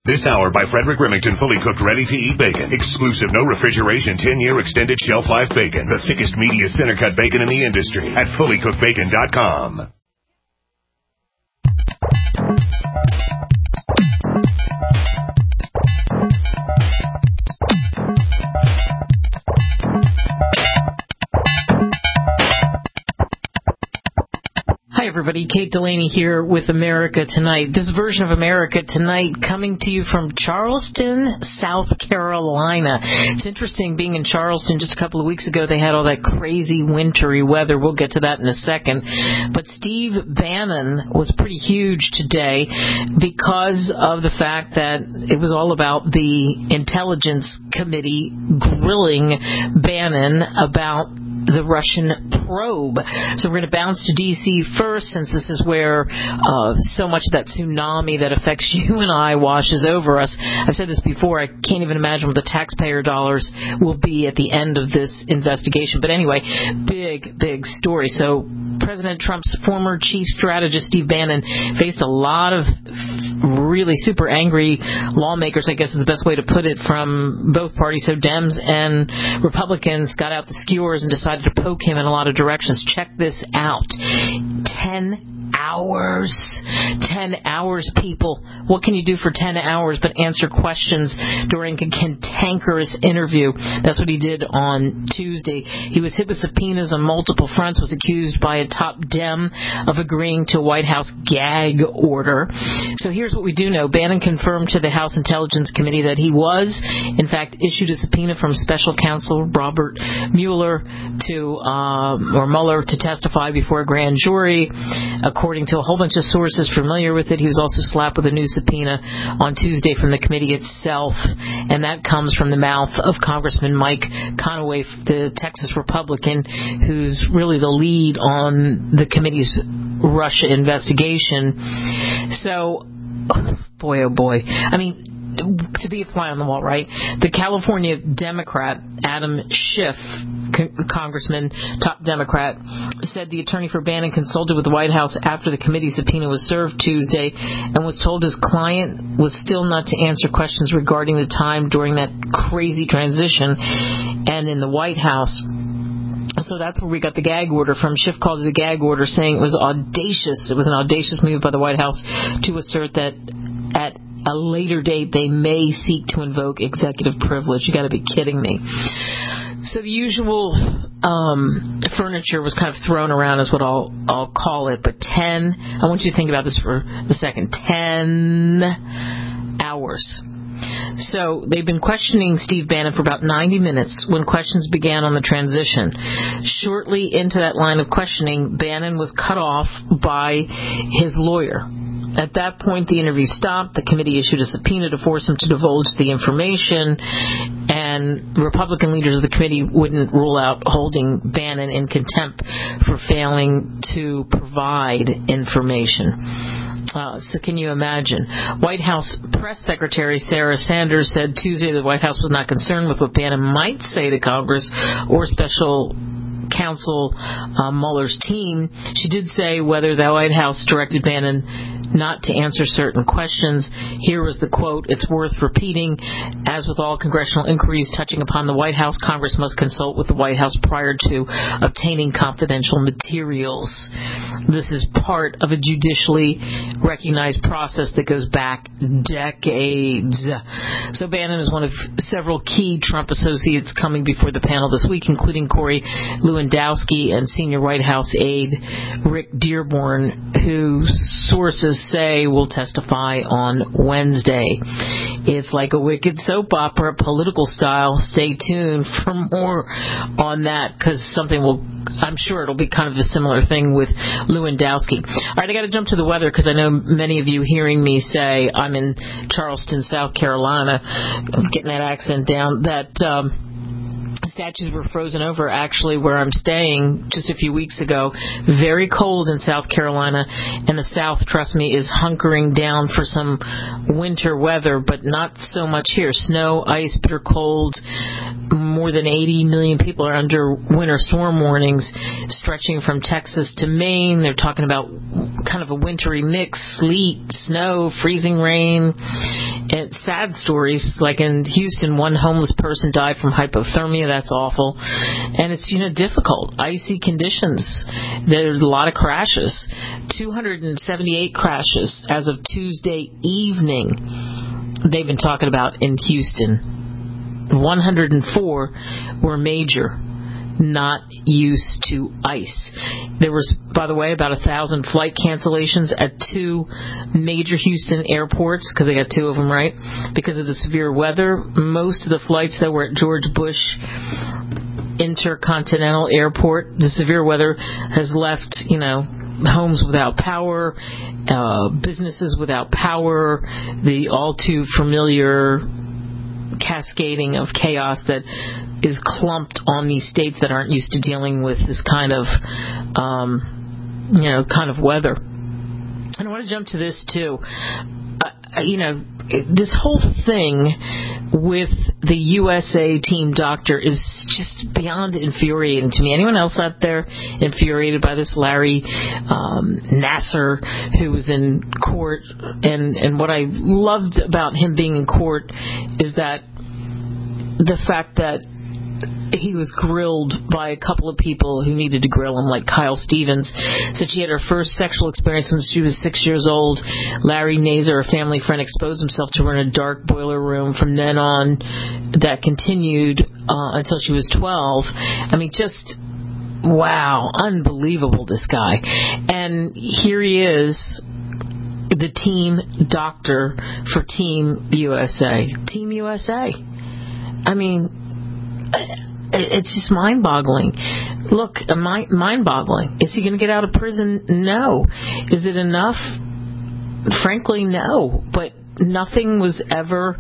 This hour by Frederick Remington, fully cooked, ready-to-eat bacon. Exclusive, no refrigeration, 10-year extended shelf life bacon. The thickest, meatiest center-cut bacon in the industry at fullycookedbacon.com. Hi, everybody. Kate Delaney here with America Tonight. This version of America Tonight coming to you from Charleston, South Carolina. It's interesting being in Charleston. Just a couple of weeks ago, they had all that crazy wintry weather. We'll get to that in a second. But Steve Bannon was pretty huge today because of the fact that it was all about the Intelligence Committee grilling Bannon about the Russian probe. So we're going to bounce to D.C. first, since this is where so much of that tsunami that affects you and I washes over us. I've said this before. I can't even imagine what the taxpayer dollars will be at the end of this investigation. But anyway, big story. So President Trump's former chief strategist, Steve Bannon, faced a lot of really super angry lawmakers, I guess is the best way to put it, from both parties. So Dems and Republicans got out the skewers and decided to poke him in a lot of directions. Check this out. 10 hours. 10 hours, people. What can you do for 10 hours but answer questions during a cantankerous interview? That's what he did on Tuesday. He was hit with subpoenas on multiple fronts, was accused by a top Dem of agreeing to a White House gag order. So here's what we do know. Bannon confirmed to the House Intelligence Committee that he was, in fact, issued a subpoena from special counsel Robert Mueller to testify before a grand jury. According to a whole bunch of sources familiar with it, he was also slapped with a new subpoena on Tuesday from the committee itself, and that comes from the mouth of Congressman Mike Conaway, the Texas Republican, who's really the lead on the committee's Russia investigation. So, boy, oh boy. I mean, to be a fly on the wall, right? The California Democrat, Adam Schiff, Congressman, top Democrat, said the attorney for Bannon consulted with the White House after the committee subpoena was served Tuesday and was told his client was still not to answer questions regarding the time during that crazy transition and in the White House. So that's where we got the gag order from. Schiff called it a gag order, saying it was audacious. It was an audacious move by the White House to assert that at a later date they may seek to invoke executive privilege. You got to be kidding me. So the usual furniture was kind of thrown around is what I'll call it. But I want you to think about this for a second. 10 hours. So they've been questioning Steve Bannon for about 90 minutes when questions began on the transition. Shortly into that line of questioning, Bannon was cut off by his lawyer. At that point, the interview stopped. The committee issued a subpoena to force him to divulge the information, and Republican leaders of the committee wouldn't rule out holding Bannon in contempt for failing to provide information. So can you imagine? White House Press Secretary Sarah Sanders said Tuesday the White House was not concerned with what Bannon might say to Congress or special counsel Mueller's team. She did say whether the White House directed Bannon not to answer certain questions. Here was the quote, "It's worth repeating. As with all congressional inquiries touching upon the White House, Congress must consult with the White House prior to obtaining confidential materials. This is part of a judicially recognized process that goes back decades." So Bannon is one of several key Trump associates coming before the panel this week, including Corey Lewandowski and senior White House aide Rick Dearborn, who sources say will testify on Wednesday. It's like a wicked soap opera, political style. Stay tuned for more on that, because I'm sure it'll be kind of a similar thing with Lewandowski. All right, I got to jump to the weather because I know many of you hearing me say I'm in Charleston, South Carolina. I'm getting that accent down. That statues were frozen over, actually, where I'm staying just a few weeks ago. Very cold in South Carolina, and the South, trust me, is hunkering down for some winter weather, but not so much here. Snow, ice, bitter cold. More than 80 million people are under winter storm warnings stretching from Texas to Maine. They're talking about kind of a wintry mix, sleet, snow, freezing rain. And sad stories, like in Houston, one homeless person died from hypothermia. That's awful. And it's, difficult. Icy conditions. There's a lot of crashes. 278 crashes as of Tuesday evening they've been talking about in Houston. 104 were major, not used to ice. There was, by the way, about 1,000 flight cancellations at 2 major Houston airports, because they got 2 of them, right? Because of the severe weather. Most of the flights that were at George Bush Intercontinental Airport, the severe weather has left, homes without power, businesses without power, the all too familiar cascading of chaos that is clumped on these states that aren't used to dealing with this kind of weather. And I want to jump to this too. This whole thing with the USA team doctor is just beyond infuriating to me. Anyone else out there infuriated by this? Larry Nassar, who was in court, and what I loved about him being in court is that the fact that he was grilled by a couple of people who needed to grill him, like Kyle Stevens. Said she had her first sexual experience when she was 6 years old. Larry Nassar, a family friend, exposed himself to her in a dark boiler room. From then on, that continued until she was 12. I mean, just, wow, unbelievable, this guy. And here he is, the team doctor for Team USA. Team USA. I mean, it's just mind-boggling. Look, mind-boggling. Is he going to get out of prison? No. Is it enough? Frankly, no. But nothing was ever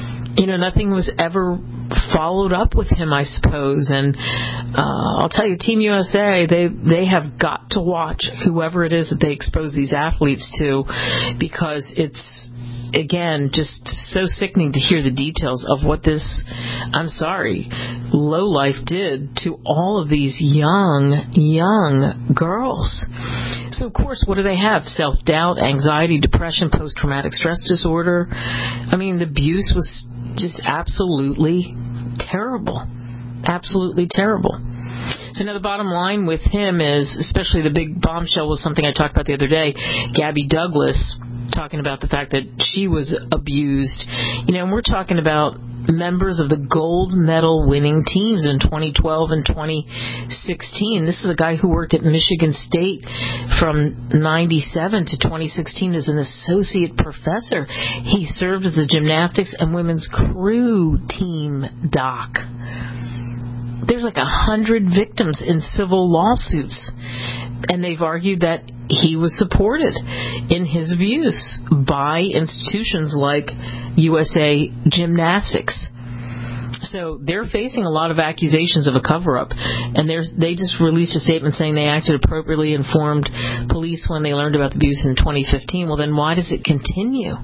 followed up with him, I suppose. And I'll tell you, Team USA, they have got to watch whoever it is that they expose these athletes to, because it's, again, just so sickening to hear the details of what this, I'm sorry, lowlife did to all of these young girls. So, of course, what do they have? Self-doubt, anxiety, depression, post-traumatic stress disorder. I mean, the abuse was just absolutely terrible. Absolutely terrible. So now the bottom line with him is, especially the big bombshell was something I talked about the other day, Gabby Douglas, talking about the fact that she was abused. And we're talking about members of the gold medal winning teams in 2012 and 2016. This is a guy who worked at Michigan State from 97 to 2016 as an associate professor. He served as the gymnastics and women's crew team doc. There's like 100 victims in civil lawsuits, and they've argued that he was supported in his views by institutions like USA Gymnastics. So they're facing a lot of accusations of a cover-up, and they just released a statement saying they acted appropriately, informed police when they learned about the abuse in 2015. Well, then why does it continue?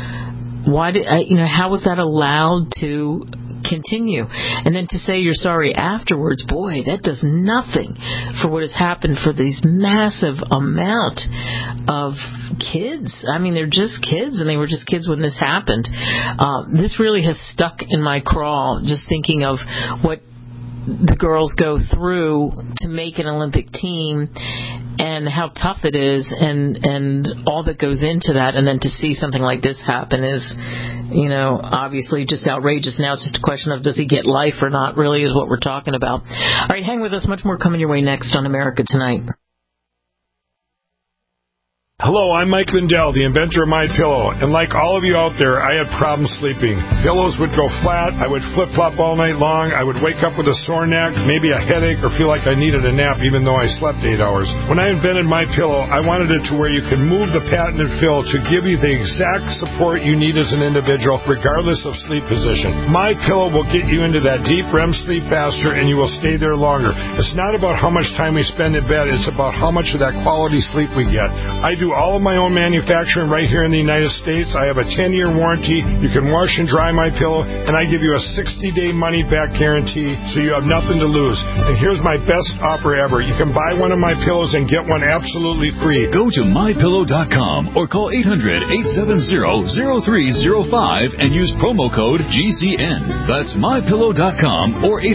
How was that allowed to continue? And then to say you're sorry afterwards, boy, that does nothing for what has happened for these massive amount of kids. I mean, they're just kids, and they were just kids when this happened. This really has stuck in my craw, just thinking of what the girls go through to make an Olympic team and how tough it is, and all that goes into that. And then to see something like this happen is, obviously just outrageous. Now it's just a question of, does he get life or not, really, is what we're talking about. All right, hang with us. Much more coming your way next on America Tonight. Hello, I'm Mike Lindell, the inventor of MyPillow, and like all of you out there, I had problems sleeping. Pillows would go flat, I would flip-flop all night long, I would wake up with a sore neck, maybe a headache, or feel like I needed a nap even though I slept 8 hours. When I invented MyPillow, I wanted it to where you could move the patented fill to give you the exact support you need as an individual, regardless of sleep position. MyPillow will get you into that deep REM sleep faster, and you will stay there longer. It's not about how much time we spend in bed, it's about how much of that quality sleep we get. I do do all of my own manufacturing right here in the United States. I have a 10-year warranty. You can wash and dry my pillow, and I give you a 60-day money-back guarantee, so you have nothing to lose. And here's my best offer ever. You can buy one of my pillows and get one absolutely free. Go to mypillow.com or call 800-870-0305 and use promo code GCN. That's mypillow.com or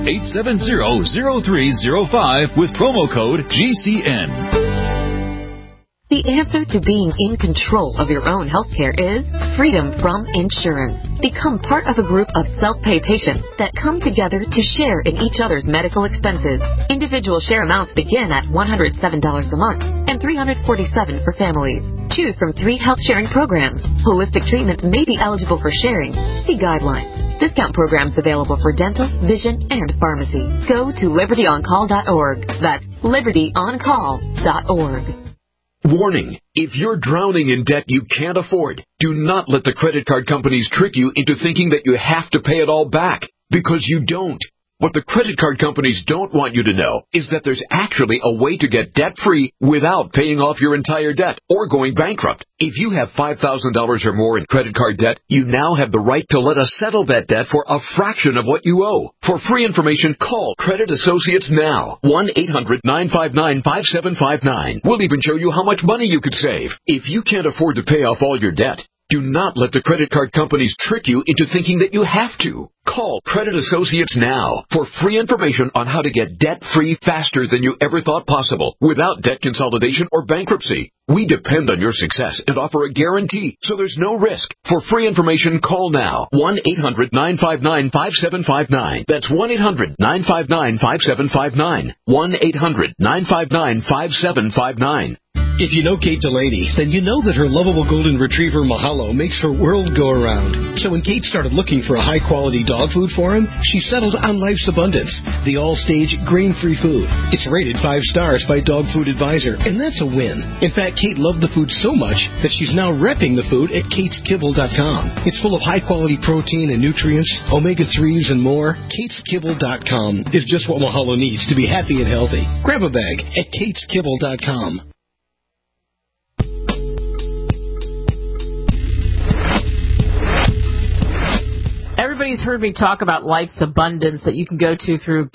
800-870-0305 with promo code GCN. The answer to being in control of your own healthcare is freedom from insurance. Become part of a group of self-pay patients that come together to share in each other's medical expenses. Individual share amounts begin at $107 a month and $347 for families. Choose from 3 health-sharing programs. Holistic treatments may be eligible for sharing. See guidelines. Discount programs available for dental, vision, and pharmacy. Go to libertyoncall.org. That's libertyoncall.org. Warning, if you're drowning in debt you can't afford, do not let the credit card companies trick you into thinking that you have to pay it all back, because you don't. What the credit card companies don't want you to know is that there's actually a way to get debt-free without paying off your entire debt or going bankrupt. If you have $5,000 or more in credit card debt, you now have the right to let us settle that debt for a fraction of what you owe. For free information, call Credit Associates now. 1-800-959-5759. We'll even show you how much money you could save. If you can't afford to pay off all your debt, do not let the credit card companies trick you into thinking that you have to. Call Credit Associates now for free information on how to get debt-free faster than you ever thought possible without debt consolidation or bankruptcy. We depend on your success and offer a guarantee, so there's no risk. For free information, call now. 1-800-959-5759. That's 1-800-959-5759. 1-800-959-5759. If you know Kate Delaney, then you know that her lovable golden retriever Mahalo makes her world go around. So when Kate started looking for a high-quality dog food for him, she settled on Life's Abundance, the all-stage grain-free food. It's rated 5 stars by Dog Food Advisor, and that's a win. In fact, Kate loved the food so much that she's now repping the food at kateskibble.com. It's full of high-quality protein and nutrients, omega-3s, and more. kateskibble.com is just what Mahalo needs to be happy and healthy. Grab a bag at kateskibble.com. Everybody's heard me talk about Life's Abundance that you can go to through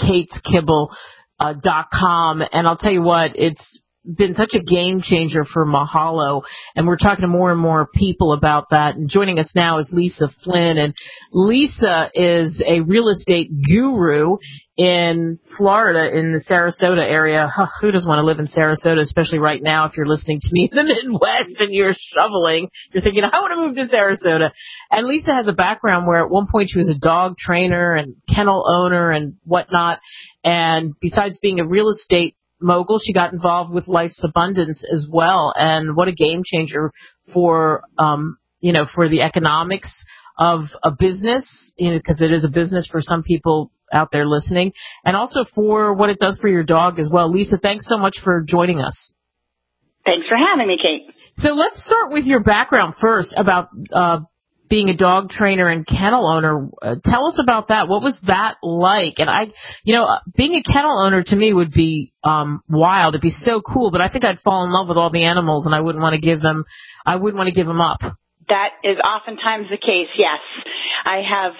kateskibble.com, and I'll tell you what, it's been such a game changer for Mahalo, and we're talking to more and more people about that. And joining us now is Lisa Flynn, and Lisa is a real estate guru in Florida, in the Sarasota area. Who doesn't want to live in Sarasota, especially right now if you're listening to me in the Midwest and you're shoveling. You're thinking, I want to move to Sarasota. And Lisa has a background where at one point she was a dog trainer and kennel owner and whatnot. And besides being a real estate mogul, she got involved with Life's Abundance as well. And what a game changer for, for the economics of a business, because it is a business for some people out there listening, and also for what it does for your dog as well. Lisa, thanks so much for joining us. Thanks for having me, Kate. So let's start with your background first about being a dog trainer and kennel owner. Tell us about that. What was that like? And being a kennel owner to me would be wild. It'd be so cool, but I think I'd fall in love with all the animals, and I wouldn't want to give them up. That is oftentimes the case, yes. I have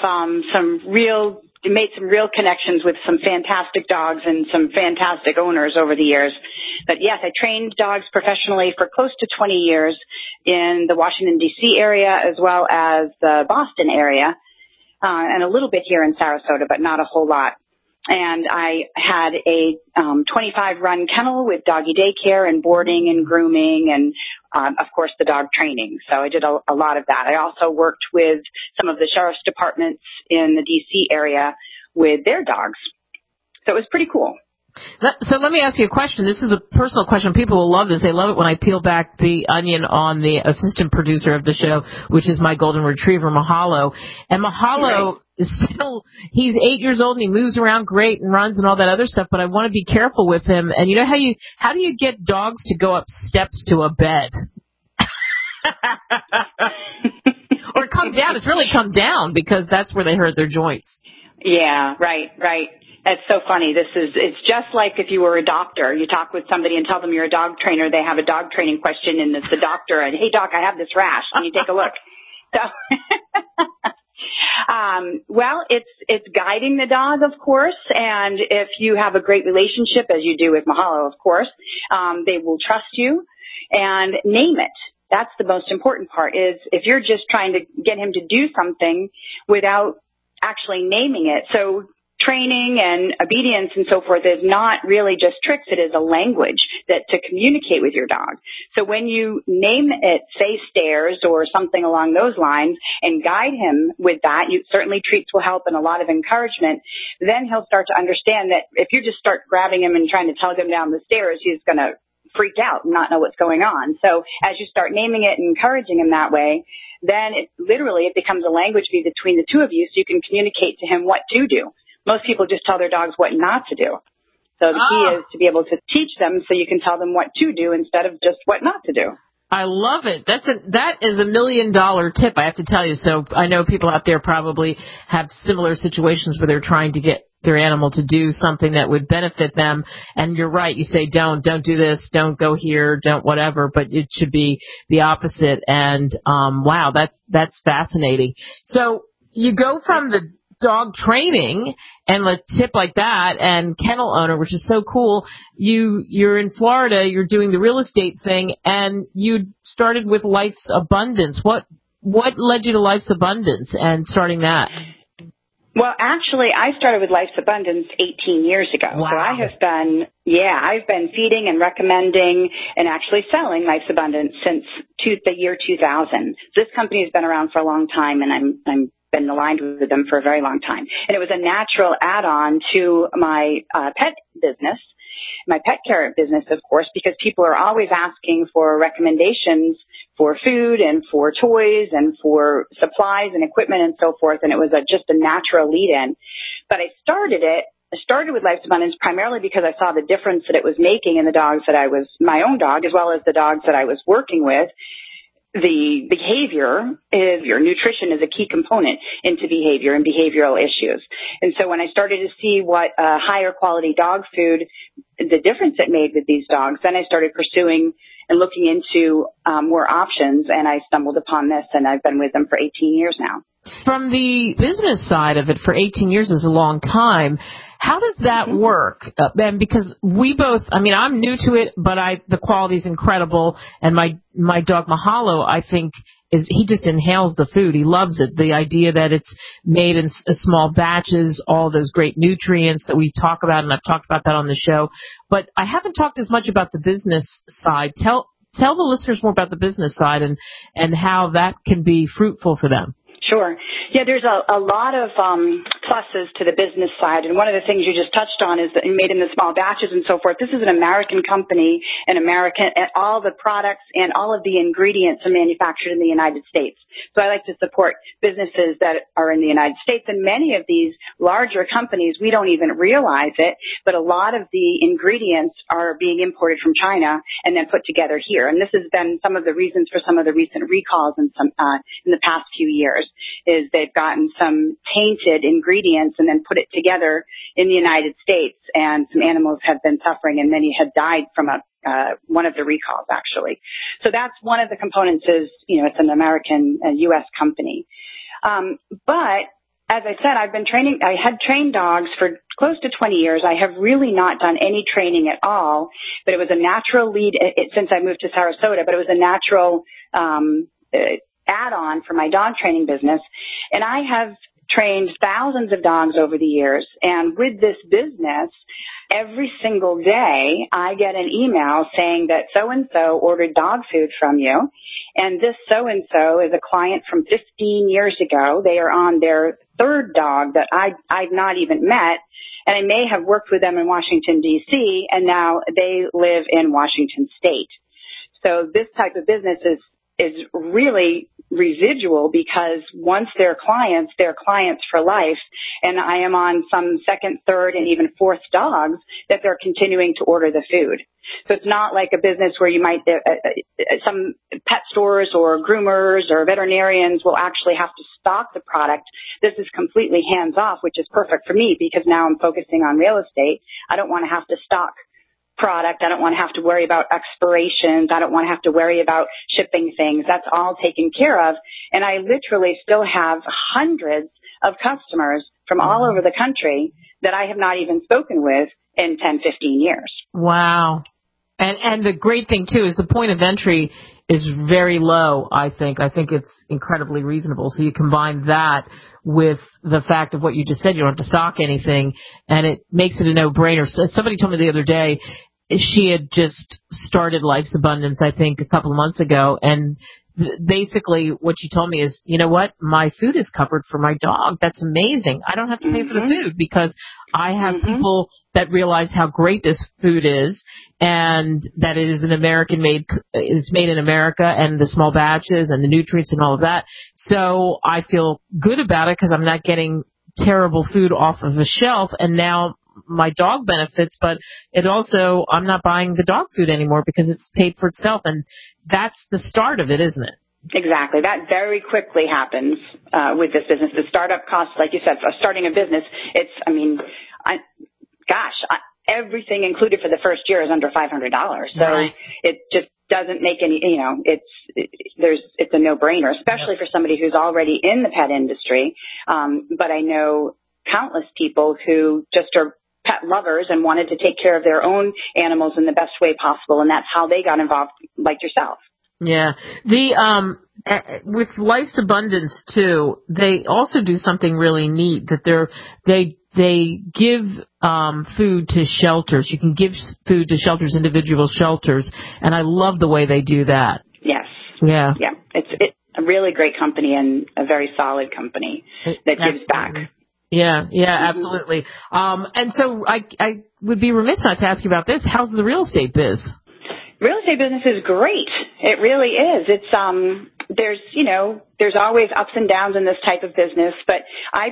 made some real connections with some fantastic dogs and some fantastic owners over the years. But yes, I trained dogs professionally for close to 20 years in the Washington, D.C. area, as well as the Boston area, and a little bit here in Sarasota, but not a whole lot. And I had a 25-run kennel with doggy daycare and boarding and grooming and, of course, the dog training. So I did a lot of that. I also worked with some of the sheriff's departments in the D.C. area with their dogs. So it was pretty cool. So let me ask you a question. This is a personal question. People will love this. They love it when I peel back the onion on the assistant producer of the show, which is my golden retriever, Mahalo. And Mahalo is still, he's 8 years old and he moves around great and runs and all that other stuff, but I want to be careful with him. And you know how do you get dogs to go up steps to a bed? Or come down. It's really come down because that's where they hurt their joints. Yeah, right. It's so funny. It's just like if you were a doctor. You talk with somebody and tell them you're a dog trainer. They have a dog training question, and it's the doctor. And, hey, doc, I have this rash. Can you take a look? So, well, it's guiding the dog, of course. And if you have a great relationship, as you do with Mahalo, of course, they will trust you and name it. That's the most important part, is if you're just trying to get him to do something without actually naming it. So training and obedience and so forth is not really just tricks. It is a language that to communicate with your dog. So when you name it, say stairs or something along those lines, and guide him with that, certainly treats will help and a lot of encouragement. Then he'll start to understand that if you just start grabbing him and trying to tug him down the stairs, he's going to freak out and not know what's going on. So as you start naming it and encouraging him that way, then it becomes a language between the two of you, so you can communicate to him what to do. Most people just tell their dogs what not to do. So the key is to be able to teach them so you can tell them what to do instead of just what not to do. I love it. That is $1 million tip, I have to tell you. So I know people out there probably have similar situations where they're trying to get their animal to do something that would benefit them. And you're right. You say, don't do this, don't go here, don't whatever, but it should be the opposite. And, wow, that's fascinating. So you go from the dog training and a tip like that and kennel owner, which is so cool. You're in Florida, you're doing the real estate thing, and you started with Life's Abundance. What led you to Life's Abundance and starting that? Well, actually, I started with Life's Abundance 18 years ago. Wow. So I've been feeding and recommending and actually selling Life's Abundance since the year 2000. This company has been around for a long time, and I'm been aligned with them for a very long time. And it was a natural add-on to my pet business, my pet care business, of course, because people are always asking for recommendations for food and for toys and for supplies and equipment and so forth. And it was just a natural lead-in. But I started with Life's Abundance primarily because I saw the difference that it was making in the dogs that my own dog, as well as the dogs that I was working with. The behavior is your nutrition is a key component into behavior and behavioral issues. And so when I started to see what higher quality dog food, the difference it made with these dogs, then I started pursuing and looking into more options, and I stumbled upon this, and I've been with them for 18 years now. From the business side of it, for 18 years is a long time. How does that work? And because we both, I'm new to it, but the quality is incredible. And my dog Mahalo, I think, he just inhales the food. He loves it. The idea that it's made in small batches, all those great nutrients that we talk about, and I've talked about that on the show. But I haven't talked as much about the business side. Tell the listeners more about the business side and how that can be fruitful for them. Sure. Yeah, there's a lot of pluses to the business side. And one of the things you just touched on is that made in the small batches and so forth. This is an American company, and all the products and all of the ingredients are manufactured in the United States. So I like to support businesses that are in the United States. And many of these larger companies, we don't even realize it, but a lot of the ingredients are being imported from China and then put together here. And this has been some of the reasons for some of the recent recalls in the past few years. Is they've gotten some tainted ingredients and then put it together in the United States, and some animals have been suffering, and many had died from one of the recalls, actually. So that's one of the components is, it's an American U.S. company. But as I said, I had trained dogs for close to 20 years. I have really not done any training at all, but it was a natural lead since I moved to Sarasota, but it was a natural add-on for my dog training business. And I have trained thousands of dogs over the years. And with this business, every single day I get an email saying that so-and-so ordered dog food from you. And this so-and-so is a client from 15 years ago. They are on their third dog that I've not even met. And I may have worked with them in Washington, D.C., and now they live in Washington State. So this type of business is really residual, because once they're clients for life. And I am on some second, third, and even fourth dogs that they're continuing to order the food. So it's not like a business where you might, some pet stores or groomers or veterinarians will actually have to stock the product. This is completely hands off, which is perfect for me because now I'm focusing on real estate. I don't want to have to stock product. I don't want to have to worry about expirations. I don't want to have to worry about shipping things. That's all taken care of. And I literally still have hundreds of customers from all over the country that I have not even spoken with in 10, 15 years. Wow. And the great thing, too, is the point of entry is very low, I think. I think it's incredibly reasonable. So you combine that with the fact of what you just said, you don't have to stock anything, and it makes it a no-brainer. So somebody told me the other day she had just started Life's Abundance, I think, a couple of months ago, and basically what she told me is, you know what, my food is covered for my dog. That's amazing. I don't have to pay for the food because I have people that realize how great this food is and that it is it's made in America, and the small batches and the nutrients and all of that. So I feel good about it because I'm not getting terrible food off of the shelf, and now my dog benefits, but it also, I'm not buying the dog food anymore because it's paid for itself, and that's the start of it, isn't it? Exactly. That very quickly happens with this business. The startup costs, like you said, for starting a business, everything included for the first year is under $500. So it just doesn't make any, it's a no-brainer, especially for somebody who's already in the pet industry. But I know countless people who just are pet lovers and wanted to take care of their own animals in the best way possible, and that's how they got involved, like yourself. Yeah. With Life's Abundance too, they also do something really neat that they give food to shelters. You can give food to shelters, individual shelters, and I love the way they do that. Yes. Yeah. Yeah. It's a really great company and a very solid company that gives back. Yeah, absolutely. And so I would be remiss not to ask you about this. How's the real estate biz? Real estate business is great. It really is. It's, there's always ups and downs in this type of business, but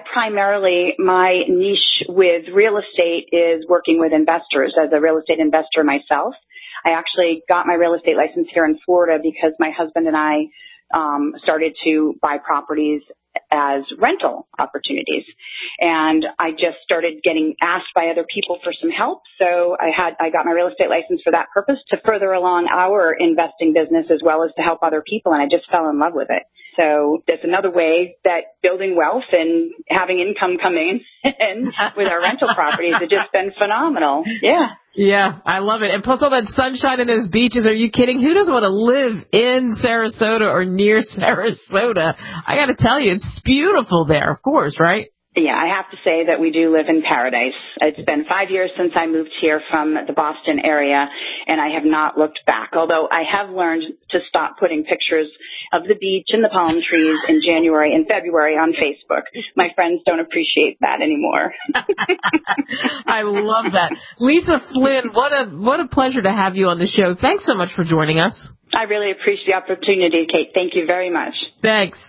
my niche with real estate is working with investors as a real estate investor myself. I actually got my real estate license here in Florida because my husband and I started to buy properties as rental opportunities. And I just started getting asked by other people for some help. So I got my real estate license for that purpose, to further along our investing business as well as to help other people. And I just fell in love with it. So there's another way that building wealth and having income coming in with our rental properties has just been phenomenal. Yeah. Yeah, I love it. And plus all that sunshine and those beaches. Are you kidding? Who doesn't want to live in Sarasota or near Sarasota? I got to tell you, it's beautiful there, of course, right? Yeah, I have to say that we do live in paradise. It's been 5 years since I moved here from the Boston area, and I have not looked back, although I have learned to stop putting pictures of the beach and the palm trees in January and February on Facebook. My friends don't appreciate that anymore. I love that. Lisa Flynn, what a pleasure to have you on the show. Thanks so much for joining us. I really appreciate the opportunity, Kate. Thank you very much. Thanks.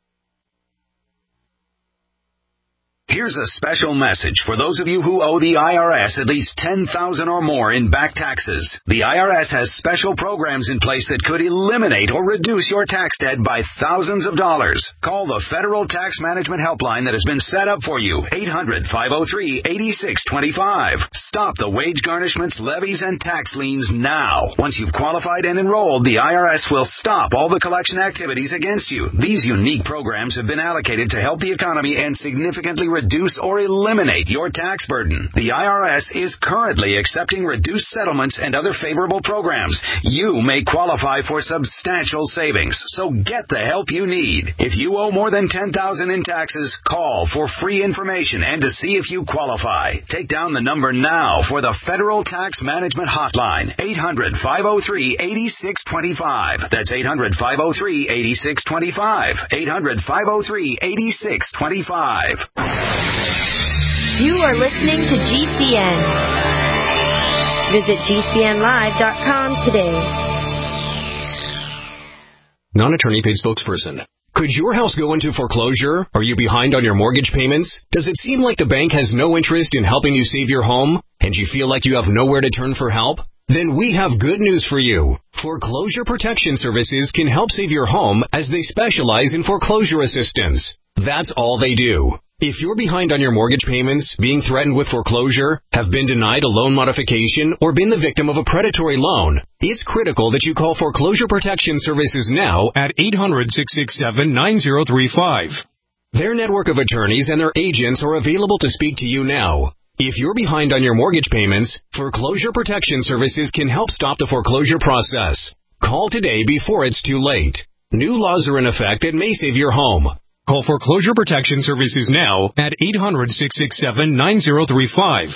Here's a special message for those of you who owe the IRS at least $10,000 or more in back taxes. The IRS has special programs in place that could eliminate or reduce your tax debt by thousands of dollars. Call the Federal Tax Management Helpline that has been set up for you, 800-503-8625. Stop the wage garnishments, levies, and tax liens now. Once you've qualified and enrolled, the IRS will stop all the collection activities against you. These unique programs have been allocated to help the economy and significantly reduce or eliminate your tax burden. The IRS is currently accepting reduced settlements and other favorable programs. You may qualify for substantial savings, so get the help you need. If you owe more than $10,000 in taxes, call for free information and to see if you qualify. Take down the number now for the Federal Tax Management Hotline, 800-503-8625. That's 800-503-8625. 800-503-8625. You are listening to GCN. Visit GCNlive.com today. Non-attorney paid spokesperson. Could your house go into foreclosure? Are you behind on your mortgage payments? Does it seem like the bank has no interest in helping you save your home? And you feel like you have nowhere to turn for help? Then we have good news for you. Foreclosure Protection Services can help save your home as they specialize in foreclosure assistance. That's all they do. If you're behind on your mortgage payments, being threatened with foreclosure, have been denied a loan modification, or been the victim of a predatory loan, it's critical that you call Foreclosure Protection Services now at 800-667-9035. Their network of attorneys and their agents are available to speak to you now. If you're behind on your mortgage payments, Foreclosure Protection Services can help stop the foreclosure process. Call today before it's too late. New laws are in effect that may save your home. Call Foreclosure Protection Services now at 800-667-9035.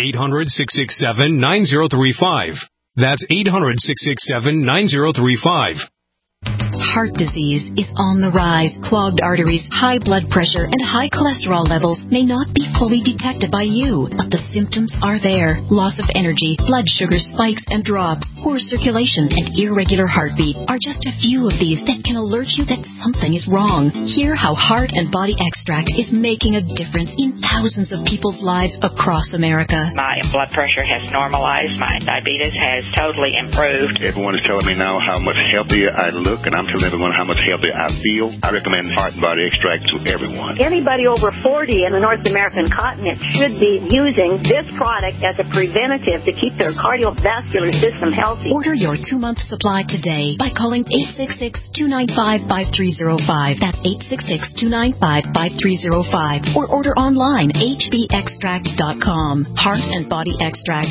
800-667-9035. That's 800-667-9035. Heart disease is on the rise. Clogged arteries, high blood pressure, and high cholesterol levels may not be fully detected by you, but the symptoms are there. Loss of energy, blood sugar spikes and drops, poor circulation, and irregular heartbeat are just a few of these that can alert you that something is wrong. Hear how Heart and Body Extract is making a difference in thousands of people's lives across America. My blood pressure has normalized. My diabetes has totally improved. Everyone is telling me now how much healthier I look, and I'm telling everyone how much healthier I feel. I recommend Heart and Body Extract to everyone. Anybody over 40 in the North American continent should be using this product as a preventative to keep their cardiovascular system healthy. Order your 2-month supply today by calling 866-295-5305. That's 866-295-5305. Or order online, hbextract.com. Heart and Body Extract,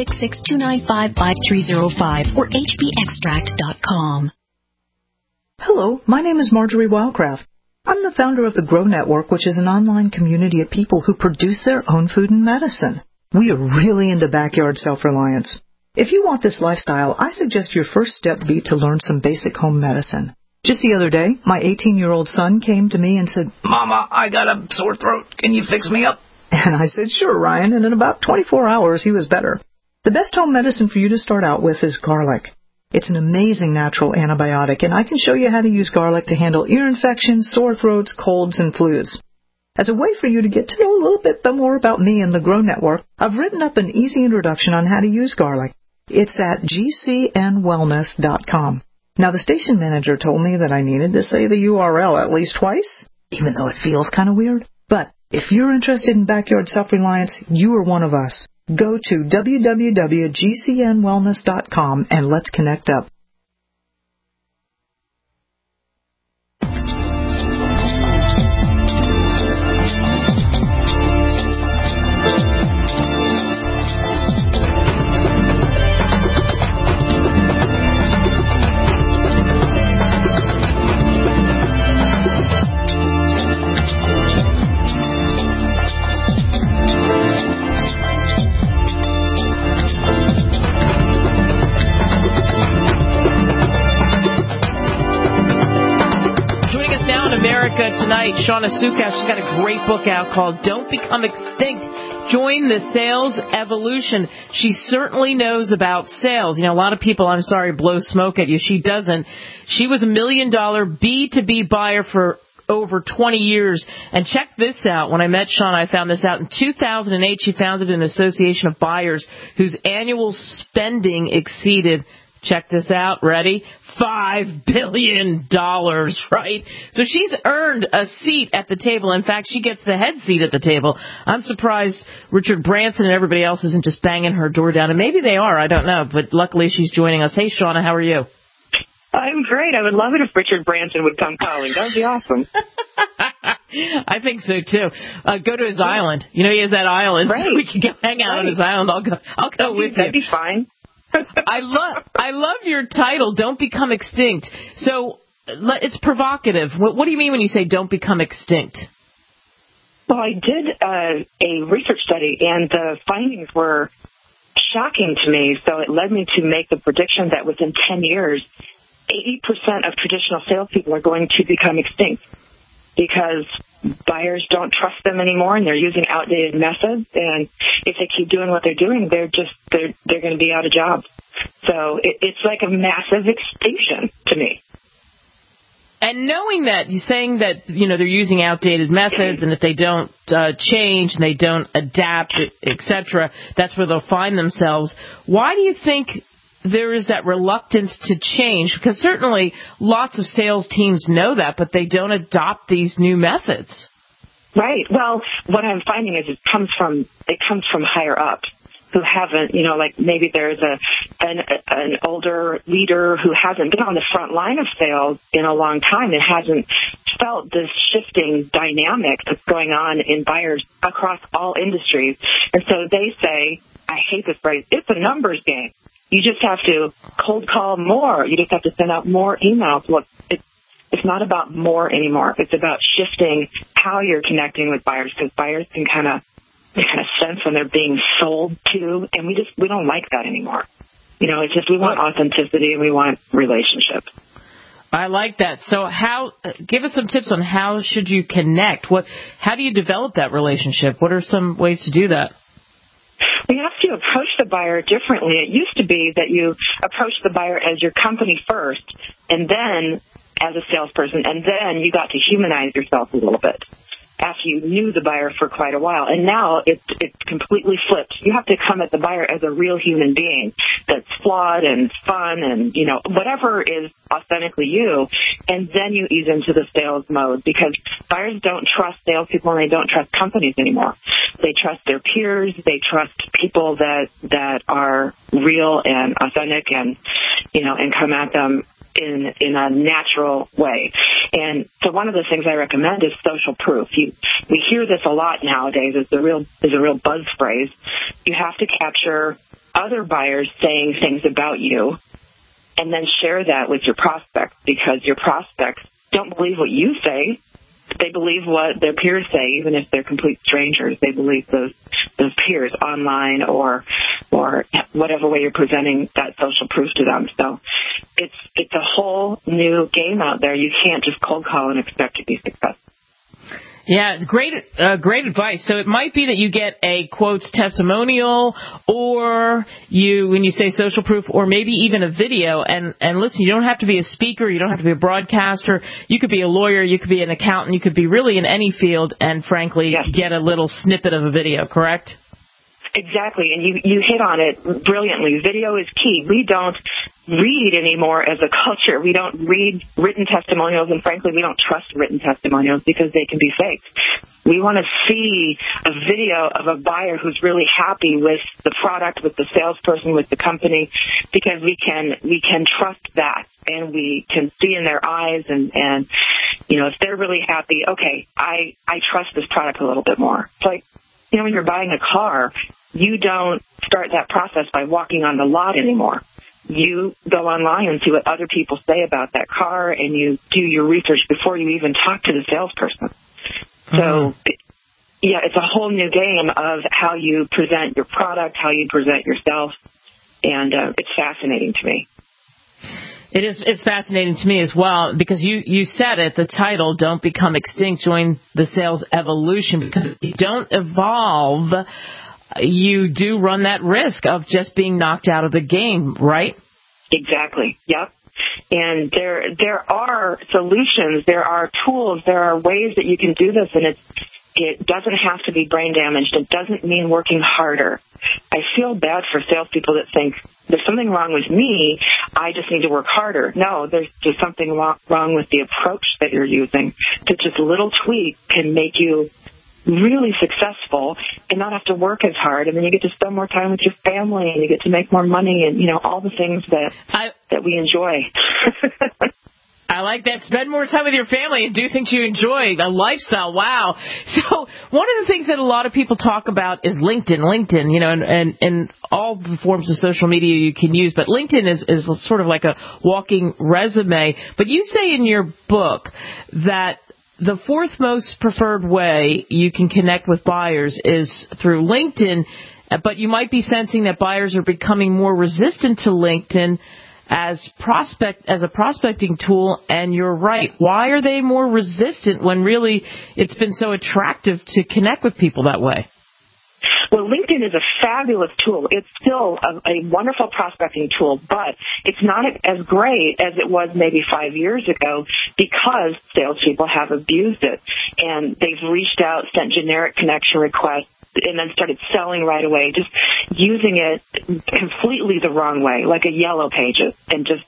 866-295-5305 or hbextract.com. Hello, my name is Marjorie Wildcraft. I'm the founder of the Grow Network, which is an online community of people who produce their own food and medicine. We are really into backyard self-reliance. If you want this lifestyle, I suggest your first step be to learn some basic home medicine. Just the other day, my 18-year-old son came to me and said, "Mama, I got a sore throat. Can you fix me up?" And I said, "Sure, Ryan," and in about 24 hours, he was better. The best home medicine for you to start out with is garlic. It's an amazing natural antibiotic, and I can show you how to use garlic to handle ear infections, sore throats, colds, and flus. As a way for you to get to know a little bit more about me and the Grow Network, I've written up an easy introduction on how to use garlic. It's at gcnwellness.com. Now, the station manager told me that I needed to say the URL at least twice, even though it feels kind of weird. But if you're interested in backyard self-reliance, you are one of us. Go to www.gcnwellness.com and let's connect up. Tonight, Shauna Sukas, she's got a great book out called Don't Become Extinct. Join the sales evolution. She certainly knows about sales. You know, a lot of people, I'm sorry, blow smoke at you. She doesn't. She was $1 million B2B buyer for over 20 years. And check this out. When I met Shauna, I found this out. In 2008, she founded an association of buyers whose annual spending exceeded, check this out, ready? $5 billion, right? So she's earned a seat at the table. In fact, she gets the head seat at the table. I'm surprised Richard Branson and everybody else isn't just banging her door down. And maybe they are, I don't know. But luckily she's joining us. Hey, Shauna, how are you? I'm great. I would love it if Richard Branson would come calling. That would be awesome. I think so, too. Go to his island. You know, he has that island. Right. We can go hang out on his island. I'll go with you. That'd be fine. I love your title, Don't Become Extinct. So it's provocative. What do you mean when you say don't become extinct? Well, I did a research study, and the findings were shocking to me. So it led me to make the prediction that within 10 years, 80% of traditional salespeople are going to become extinct because buyers don't trust them anymore, and they're using outdated methods. And if they keep doing what they're doing, they're going to be out of jobs. So it's like a massive extinction to me. And knowing that, you're saying that, they're using outdated methods, and if they don't change and they don't adapt, etc., that's where they'll find themselves. Why do you think there is that reluctance to change? Because certainly lots of sales teams know that, but they don't adopt these new methods. Right. Well, what I'm finding is it comes from higher up, who haven't, like maybe there's an older leader who hasn't been on the front line of sales in a long time and hasn't felt this shifting dynamic that's going on in buyers across all industries. And so they say, I hate this phrase, it's a numbers game. You just have to cold call more. You just have to send out more emails. Look, it's not about more anymore. It's about shifting how you're connecting with buyers, because buyers can kind of sense when they're being sold to, and we don't like that anymore. It's just we want authenticity and we want relationship. I like that. So give us some tips on how should you connect? How do you develop that relationship? What are some ways to do that? We have to approach the buyer differently. It used to be that you approach the buyer as your company first, and then as a salesperson, and then you got to humanize yourself a little bit after you knew the buyer for quite a while. And now it's completely flipped. You have to come at the buyer as a real human being that's flawed and fun and, whatever is authentically you, and then you ease into the sales mode, because buyers don't trust salespeople and they don't trust companies anymore. They trust their peers. They trust people that are real and authentic and come at them in a natural way. And so one of the things I recommend is social proof. We hear this a lot nowadays. It's a real buzz phrase. You have to capture other buyers saying things about you and then share that with your prospects, because your prospects don't believe what you say. They believe what their peers say, even if they're complete strangers. They believe those peers online or whatever way you're presenting that social proof to them. So it's a whole new game out there. You can't just cold call and expect to be successful. Yeah, great advice. So it might be that you get a quotes testimonial, or when you say social proof, or maybe even a video. And listen, you don't have to be a speaker, you don't have to be a broadcaster. You could be a lawyer, you could be an accountant, you could be really in any field, and frankly, get a little snippet of a video. Correct? Exactly, and you hit on it brilliantly. Video is key. We don't read anymore as a culture. We don't read written testimonials, and frankly, we don't trust written testimonials because they can be faked. We want to see a video of a buyer who's really happy with the product, with the salesperson, with the company, because we can trust that, and we can see in their eyes, and if they're really happy, okay, I trust this product a little bit more. It's like, when you're buying a car, you don't start that process by walking on the lot anymore. You go online and see what other people say about that car, and you do your research before you even talk to the salesperson. So, it's a whole new game of how you present your product, how you present yourself, and it's fascinating to me. It's fascinating to me as well, because you said it, the title, Don't Become Extinct, Join the Sales Evolution, because if you don't evolve, you do run that risk of just being knocked out of the game, right? Exactly. Yep. And there are solutions, there are tools, there are ways that you can do this, and it doesn't have to be brain damaged. It doesn't mean working harder. I feel bad for salespeople that think there's something wrong with me, I just need to work harder. No, there's something wrong with the approach that you're using. That just a little tweak can make you really successful and not have to work as hard, and then you get to spend more time with your family, and you get to make more money, and all the things that we enjoy. I like that. Spend more time with your family and do things you enjoy. A lifestyle. Wow. So one of the things that a lot of people talk about is LinkedIn, and all the forms of social media you can use. But LinkedIn is sort of like a walking resume. But you say in your book that the fourth most preferred way you can connect with buyers is through LinkedIn, but you might be sensing that buyers are becoming more resistant to LinkedIn as a prospecting tool, and you're right. Why are they more resistant when really it's been so attractive to connect with people that way? Well, LinkedIn is a fabulous tool. It's still a wonderful prospecting tool, but it's not as great as it was maybe 5 years ago because salespeople have abused it. And they've reached out, sent generic connection requests, and then started selling right away, just using it completely the wrong way, like a Yellow Pages. And just,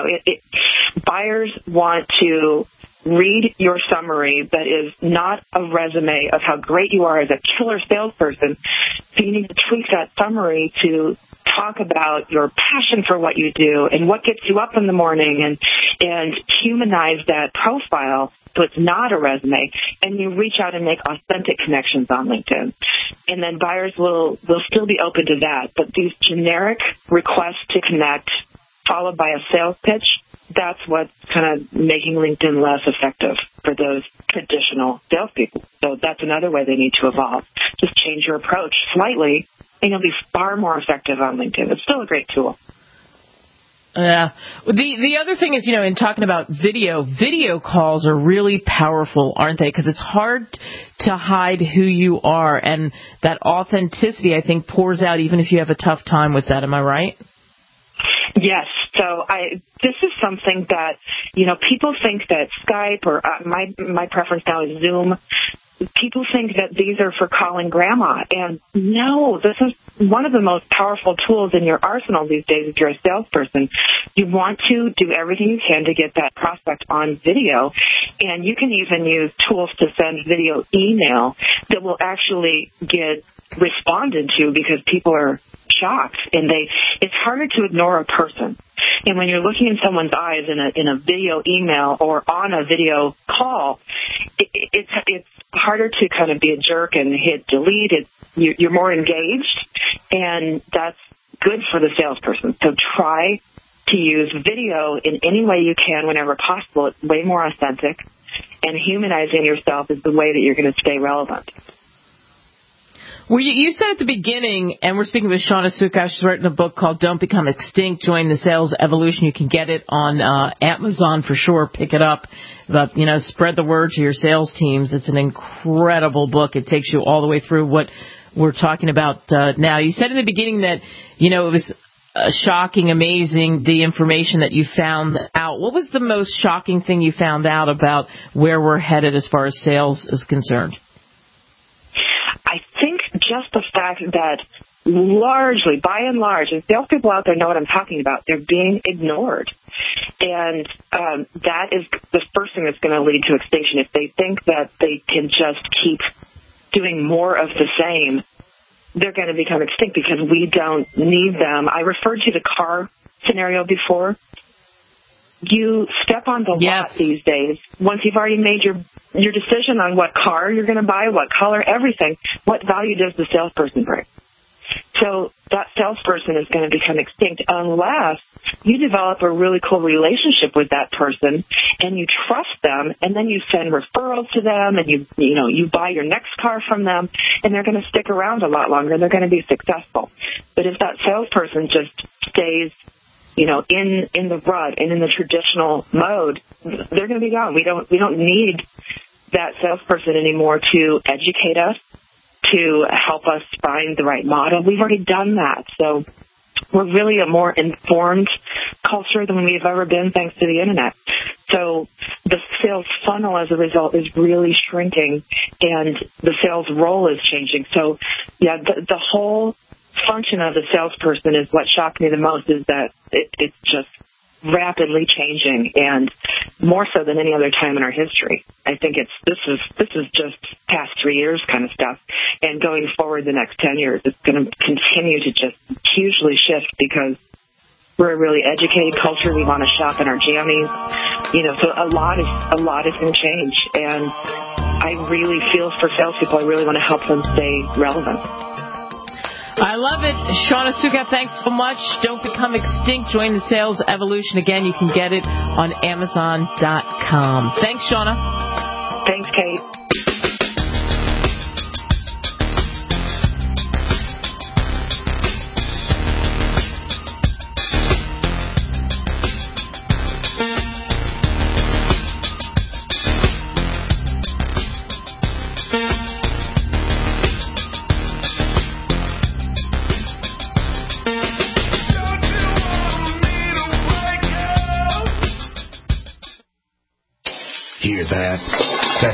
buyers want to read your summary that is not a resume of how great you are as a killer salesperson. So you need to tweak that summary to talk about your passion for what you do and what gets you up in the morning and humanize that profile so it's not a resume. And you reach out and make authentic connections on LinkedIn. And then buyers will still be open to that. But these generic requests to connect followed by a sales pitch, that's what's kind of making LinkedIn less effective for those traditional salespeople. So that's another way they need to evolve. Just change your approach slightly, and you'll be far more effective on LinkedIn. It's still a great tool. Yeah. The other thing is, in talking about video calls are really powerful, aren't they? Because it's hard to hide who you are, and that authenticity, I think, pours out even if you have a tough time with that. Am I right? Yes. So this is something that, people think that Skype or my preference now is Zoom. People think that these are for calling grandma. And no, this is one of the most powerful tools in your arsenal these days if you're a salesperson. You want to do everything you can to get that prospect on video. And you can even use tools to send video email that will actually get responded to because people are shocked, and it's harder to ignore a person. And when you're looking in someone's eyes in a video email or on a video call, it's harder to kind of be a jerk and hit delete. You're more engaged, and that's good for the salesperson. So try to use video in any way you can whenever possible. It's way more authentic, and humanizing yourself is the way that you're going to stay relevant. Well, you said at the beginning, and we're speaking with Shawna Suckow. She's written a book called Don't Become Extinct, Join the Sales Evolution. You can get it on Amazon for sure. Pick it up. But, spread the word to your sales teams. It's an incredible book. It takes you all the way through what we're talking about now. You said in the beginning that, it was shocking, amazing, the information that you found out. What was the most shocking thing you found out about where we're headed as far as sales is concerned? I think just the fact that largely, by and large, and salespeople out there know what I'm talking about, they're being ignored. And that is the first thing that's going to lead to extinction. If they think that they can just keep doing more of the same, they're going to become extinct because we don't need them. I referred to the car scenario before. You step on the lot these days. Once you've already made your decision on what car you're going to buy, what color, everything, what value does the salesperson bring? So that salesperson is going to become extinct unless you develop a really cool relationship with that person and you trust them, and then you send referrals to them, and you buy your next car from them, and they're going to stick around a lot longer. They're going to be successful. But if that salesperson just stays in the rut and in the traditional mode, they're going to be gone. We don't need that salesperson anymore to educate us, to help us find the right model. We've already done that. So we're really a more informed culture than we've ever been thanks to the Internet. So the sales funnel as a result is really shrinking, and the sales role is changing. So, yeah, the whole function of the salesperson is what shocked me the most, is that it's just rapidly changing, and more so than any other time in our history. I think this is just past 3 years kind of stuff, and going forward the next 10 years, it's going to continue to just hugely shift because we're a really educated culture. We want to shop in our jammies, so a lot is going to change, and I really feel for salespeople. I really want to help them stay relevant. I love it. Shawna Suckow, thanks so much. Don't Become Extinct. Join the Sales Evolution. Again, you can get it on Amazon.com. Thanks, Shawna. Thanks, Kate.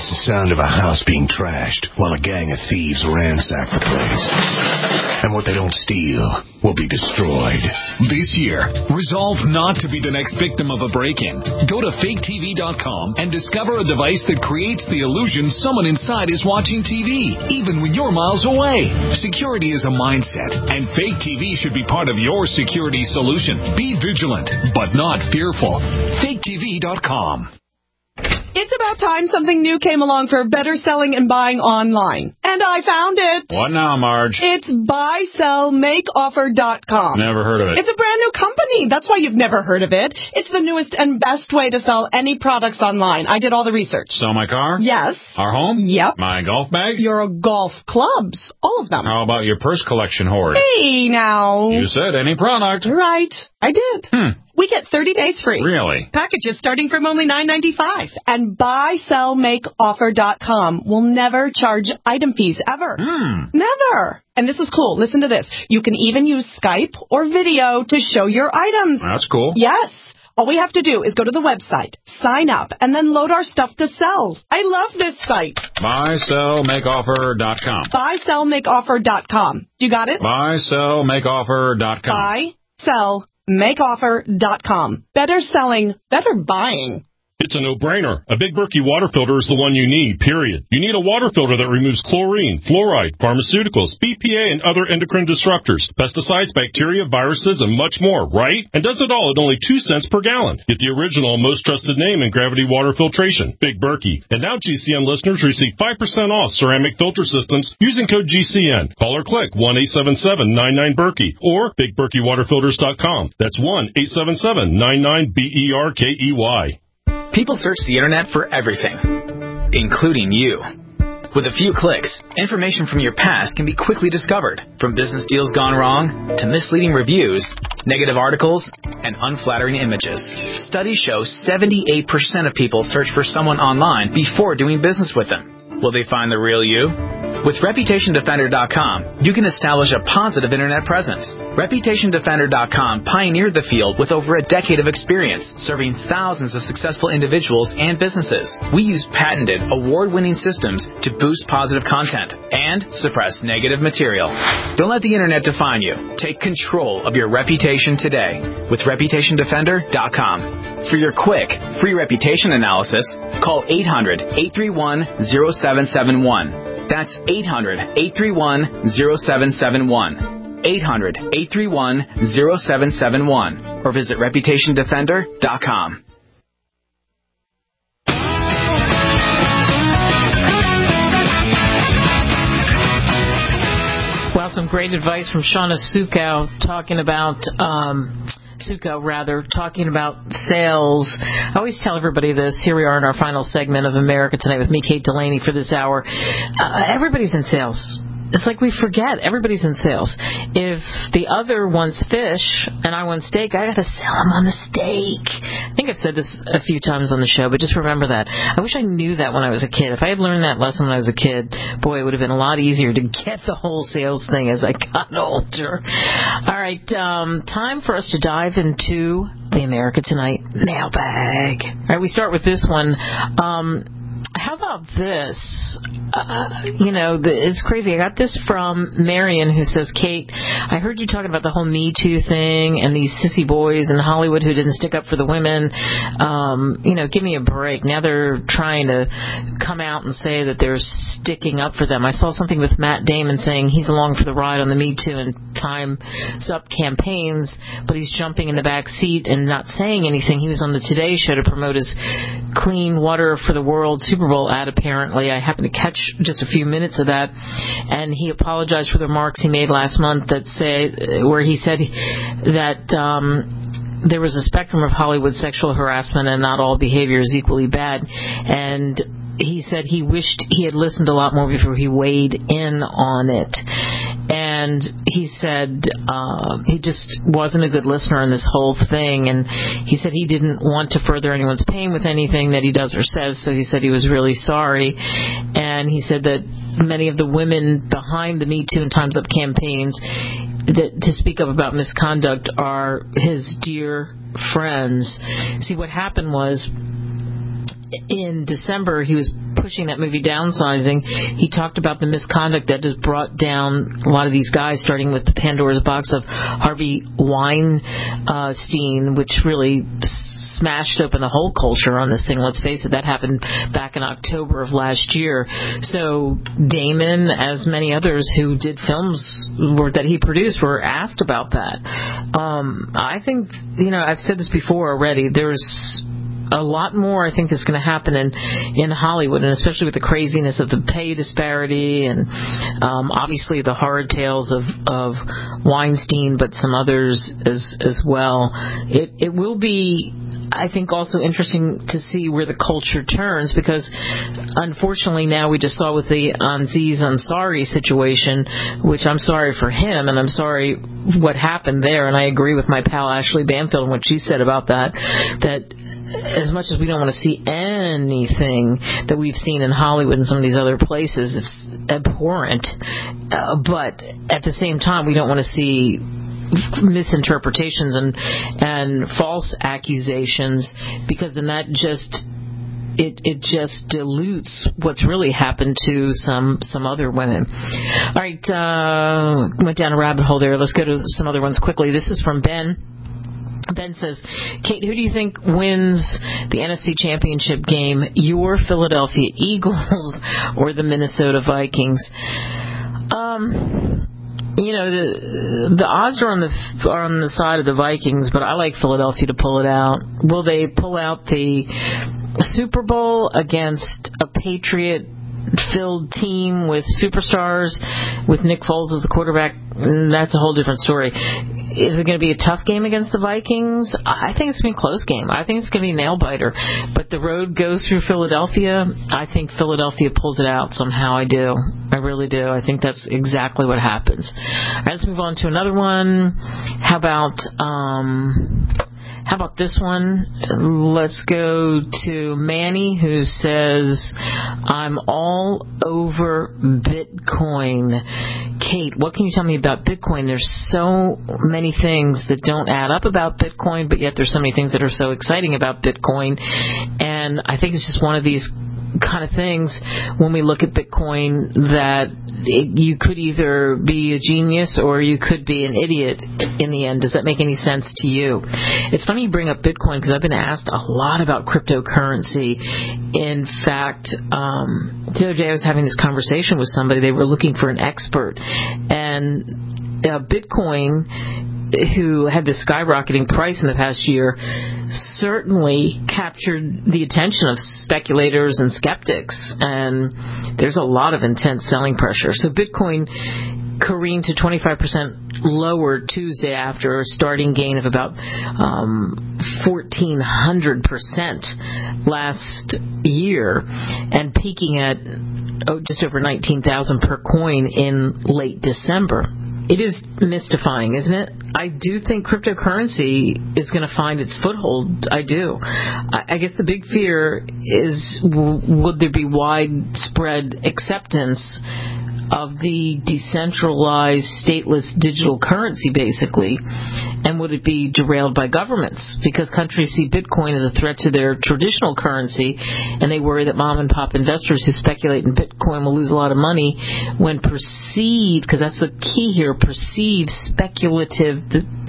That's the sound of a house being trashed while a gang of thieves ransack the place. And what they don't steal will be destroyed. This year, resolve not to be the next victim of a break-in. Go to faketv.com and discover a device that creates the illusion someone inside is watching TV, even when you're miles away. Security is a mindset, and Fake TV should be part of your security solution. Be vigilant, but not fearful. faketv.com. It's about time something new came along for better selling and buying online. And I found it. What now, Marge? It's buysellmakeoffer.com. Never heard of it. It's a brand new company. That's why you've never heard of it. It's the newest and best way to sell any products online. I did all the research. Sell my car? Yes. Our home? Yep. My golf bag? Your golf clubs. All of them. How about your purse collection hoard? Hey, now. You said any product. Right. I did. We get 30 days free. Really? Packages starting from only $9.95. And buysellmakeoffer.com will never charge item fees ever. Never. And this is cool. Listen to this. You can even use Skype or video to show your items. That's cool. Yes. All we have to do is go to the website, sign up, and then load our stuff to sell. I love this site. Buysellmakeoffer.com. Buysellmakeoffer.com. You got it? Buysellmakeoffer.com. Buysellmakeoffer.com. Better selling, better buying. It's a no-brainer. A Big Berkey water filter is the one you need, period. You need a water filter that removes chlorine, fluoride, pharmaceuticals, BPA, and other endocrine disruptors, pesticides, bacteria, viruses, and much more, right? And does it all at only 2 cents per gallon. Get the original and most trusted name in gravity water filtration, Big Berkey. And now GCN listeners receive 5% off ceramic filter systems using code GCN. Call or click 1-877-99-BERKEY or BigBerkeyWaterFilters.com. That's 1-877-99-BERKEY. People search the internet for everything, including you. With a few clicks, information from your past can be quickly discovered, from business deals gone wrong to misleading reviews, negative articles, and unflattering images. Studies show 78% of people search for someone online before doing business with them. Will they find the real you? With ReputationDefender.com, you can establish a positive internet presence. ReputationDefender.com pioneered the field with over a decade of experience, serving thousands of successful individuals and businesses. We use patented, award-winning systems to boost positive content and suppress negative material. Don't let the internet define you. Take control of your reputation today with ReputationDefender.com. For your quick, free reputation analysis, call 800-831-0771. That's 800-831-0771. 800-831-0771. Or visit ReputationDefender.com. Well, some great advice from Shauna Sukow talking about sales. I always tell everybody this. Here we are in our final segment of America Tonight with me, Kate Delaney, for this hour. Everybody's in sales. It's like we forget. Everybody's in sales. If the other wants fish and I want steak, I got to sell them on the steak. I think I've said this a few times on the show, but just remember that. I wish I knew that when I was a kid. If I had learned that lesson when I was a kid, boy, it would have been a lot easier to get the whole sales thing as I got older. All right, time for us to dive into the America Tonight mailbag. All right, we start with this one. How about this? It's crazy. I got this from Marion, who says, Kate, I heard you talking about the whole Me Too thing and these sissy boys in Hollywood who didn't stick up for the women. Give me a break. Now they're trying to come out and say that they're sticking up for them. I saw something with Matt Damon saying he's along for the ride on the Me Too and Time's Up campaigns, but he's jumping in the back seat and not saying anything. He was on the Today Show to promote his Clean Water for the World Super Bowl ad, apparently. I happened to catch just a few minutes of that, and he apologized for the remarks he made last month where he said that there was a spectrum of Hollywood sexual harassment and not all behavior is equally bad, and he said he wished he had listened a lot more before he weighed in on it. And he said he just wasn't a good listener in this whole thing, and he said he didn't want to further anyone's pain with anything that he does or says, so he said he was really sorry. And he said that many of the women behind the Me Too and Time's Up campaigns that to speak up about misconduct are his dear friends. See, what happened was, in December, he was pushing that movie Downsizing, he talked about the misconduct that has brought down a lot of these guys, starting with the Pandora's box of Harvey Weinstein, which really smashed open the whole culture on this thing. Let's face it, that happened back in October of last year. So Damon, as many others who did films that he produced, were asked about that. I think, I've said this before already, there's a lot more I think that's going to happen in Hollywood, and especially with the craziness of the pay disparity and obviously the horror tales of Weinstein, but some others as well. It will be, I think, also interesting to see where the culture turns, because unfortunately now we just saw with the Aziz Ansari situation, which I'm sorry for him and I'm sorry what happened there, and I agree with my pal Ashley Banfield and what she said about that as much as we don't want to see anything that we've seen in Hollywood and some of these other places, it's abhorrent, but at the same time we don't want to see misinterpretations and false accusations, because then that just it just dilutes what's really happened to some other women. All right, went down a rabbit hole there. Let's go to some other ones quickly. This is from Ben. Ben says, Kate, who do you think wins the NFC Championship game, your Philadelphia Eagles or the Minnesota Vikings? The odds are on the side of the Vikings, but I like Philadelphia to pull it out. Will they pull out the Super Bowl against a Patriot-filled team with superstars, with Nick Foles as the quarterback? That's a whole different story. Is it going to be a tough game against the Vikings? I think it's going to be a close game. I think it's going to be a nail-biter. But the road goes through Philadelphia. I think Philadelphia pulls it out somehow. I do. I really do. I think that's exactly what happens. All right, let's move on to another one. How about this one? Let's go to Manny, who says, I'm all over Bitcoin. Kate, what can you tell me about Bitcoin? There's so many things that don't add up about Bitcoin, but yet there's so many things that are so exciting about Bitcoin. And I think it's just one of these kind of things when we look at Bitcoin that you could either be a genius or you could be an idiot in the end. Does that make any sense to you? It's funny you bring up Bitcoin, because I've been asked a lot about cryptocurrency. In fact, the other day I was having this conversation with somebody. They were looking for an expert, and Bitcoin, who had this skyrocketing price in the past year, certainly captured the attention of speculators and skeptics, and there's a lot of intense selling pressure. So Bitcoin careened to 25% lower Tuesday after a starting gain of about 1,400% last year, and peaking at just over 19,000 per coin in late December. It is mystifying, isn't it? I do think cryptocurrency is going to find its foothold. I do. I guess the big fear is, would there be widespread acceptance of the decentralized, stateless digital currency, basically, and would it be derailed by governments? Because countries see Bitcoin as a threat to their traditional currency, and they worry that mom-and-pop investors who speculate in Bitcoin will lose a lot of money when perceived, because that's the key here, perceived speculative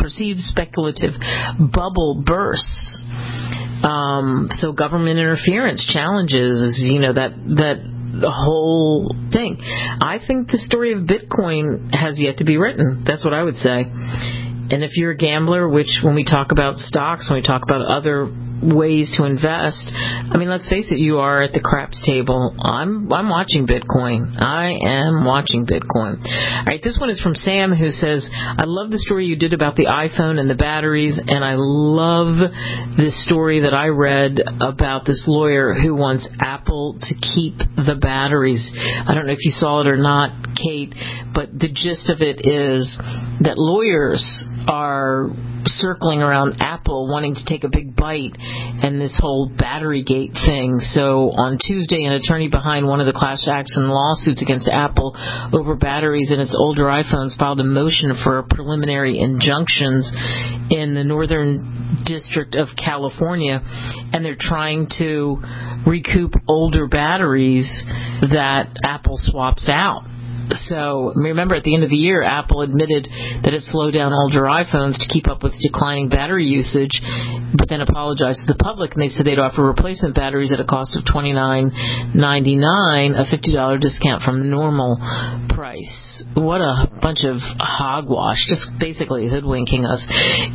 bubble bursts. So government interference challenges, that the whole thing. I think the story of Bitcoin has yet to be written. That's what I would say. And if you're a gambler, which when we talk about stocks, when we talk about other ways to invest, I mean, let's face it, you are at the craps table. I'm watching Bitcoin. I am watching Bitcoin. All right, this one is from Sam, who says, I love the story you did about the iPhone and the batteries, and I love this story that I read about this lawyer who wants Apple to keep the batteries. I don't know if you saw it or not, Kate, but the gist of it is that lawyers are circling around Apple wanting to take a big bite and this whole battery gate thing. So on Tuesday, an attorney behind one of the class action lawsuits against Apple over batteries in its older iPhones filed a motion for preliminary injunctions in in the northern district of California, and they're trying to recoup older batteries that Apple swaps out. So remember, at the end of the year, Apple admitted that it slowed down older iPhones to keep up with declining battery usage, but then apologized to the public, and they said they'd offer replacement batteries at a cost of $29.99, a $50 discount from the normal price. What a bunch of hogwash, just basically hoodwinking us.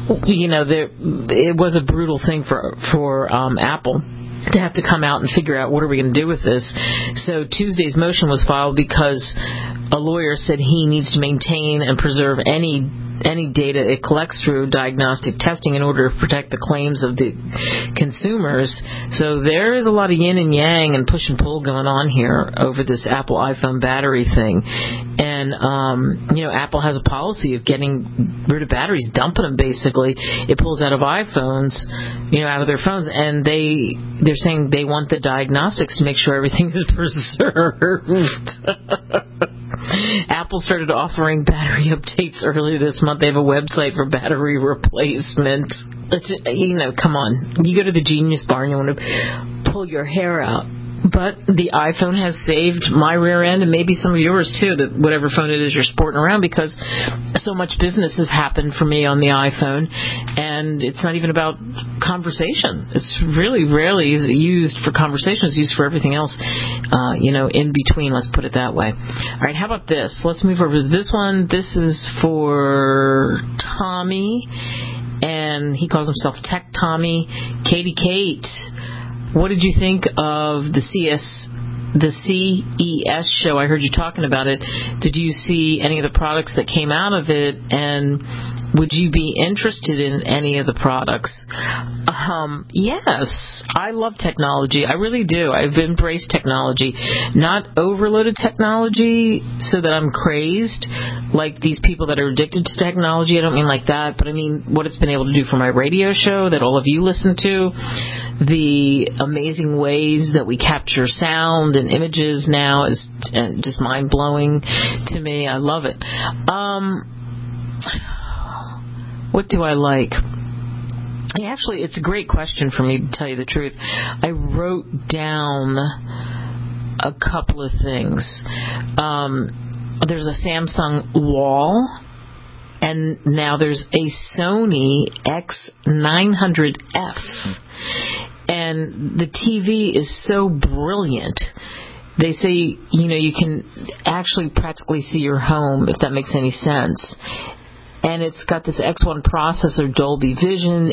It was a brutal thing for Apple to have to come out and figure out what are we going to do with this. So Tuesday's motion was filed because a lawyer said he needs to maintain and preserve any data it collects through diagnostic testing in order to protect the claims of the consumers. So there is a lot of yin and yang and push and pull going on here over this Apple iPhone battery thing. And, Apple has a policy of getting rid of batteries, dumping them basically. It pulls out of iPhones, out of their phones, and they're saying they want the diagnostics to make sure everything is preserved. Apple started offering battery updates earlier this month. They have a website for battery replacement. Come on. You go to the Genius Bar and you want to pull your hair out. But the iPhone has saved my rear end, and maybe some of yours too, whatever phone it is you're sporting around, because so much business has happened for me on the iPhone, and it's not even about conversation. It's really rarely used for conversation. It's used for everything else, in between, let's put it that way. All right, how about this? Let's move over to this one. This is for Tommy, and he calls himself Tech Tommy. Katie Kate, what did you think of the CES show? I heard you talking about it. Did you see any of the products that came out of it, and would you be interested in any of the products? Yes, I love technology. I really do. I've embraced technology. Not overloaded technology so that I'm crazed, like these people that are addicted to technology. I don't mean like that, but I mean what it's been able to do for my radio show that all of you listen to, the amazing ways that we capture sound and images now is just mind-blowing to me. I love it. What do I like? Actually, it's a great question for me, to tell you the truth. I wrote down a couple of things. There's a Samsung wall, and now there's a Sony X900F. And the TV is so brilliant. They say, you can actually practically see your home, if that makes any sense. And it's got this X1 processor, Dolby Vision,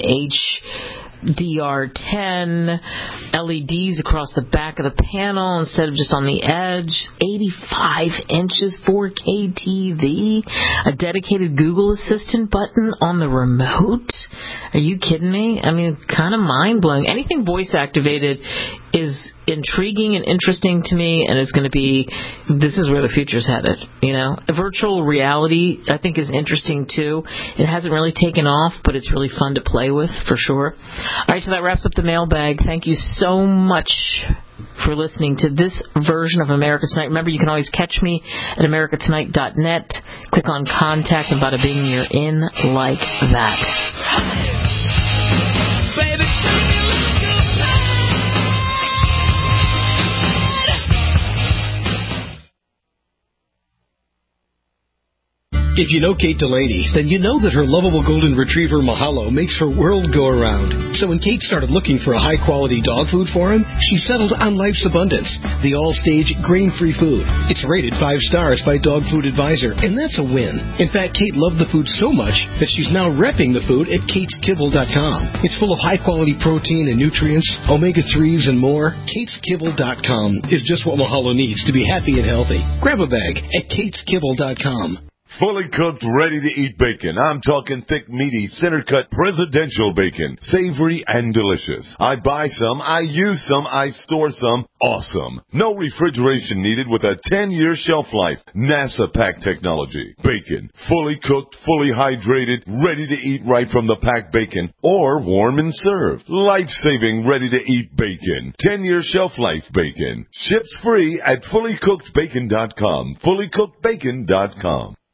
HDR10, LEDs across the back of the panel instead of just on the edge, 85 inches 4K TV, a dedicated Google Assistant button on the remote. Are you kidding me? I mean, kind of mind-blowing. Anything voice-activated is intriguing and interesting to me, and it's going to be, this is where the future's headed, Virtual reality, I think, is interesting, too. It hasn't really taken off, but it's really fun to play with, for sure. All right, so that wraps up the mailbag. Thank you so much for listening to this version of America Tonight. Remember, you can always catch me at americatonight.net. Click on Contact, and bada bing, you're in like that. If you know Kate Delaney, then you know that her lovable golden retriever Mahalo makes her world go around. So when Kate started looking for a high-quality dog food for him, she settled on Life's Abundance, the all-stage grain-free food. It's rated 5 stars by Dog Food Advisor, and that's a win. In fact, Kate loved the food so much that she's now repping the food at KatesKibble.com. It's full of high-quality protein and nutrients, omega-3s, and more. KatesKibble.com is just what Mahalo needs to be happy and healthy. Grab a bag at KatesKibble.com. Fully cooked, ready-to-eat bacon. I'm talking thick, meaty, center-cut presidential bacon. Savory and delicious. I buy some, I use some, I store some. Awesome. No refrigeration needed with a 10-year shelf life. NASA pack technology. Bacon. Fully cooked, fully hydrated, ready to eat right from the packed bacon. Or warm and served. Life-saving, ready-to-eat bacon. 10-year shelf life bacon. Ships free at fullycookedbacon.com. Fullycookedbacon.com.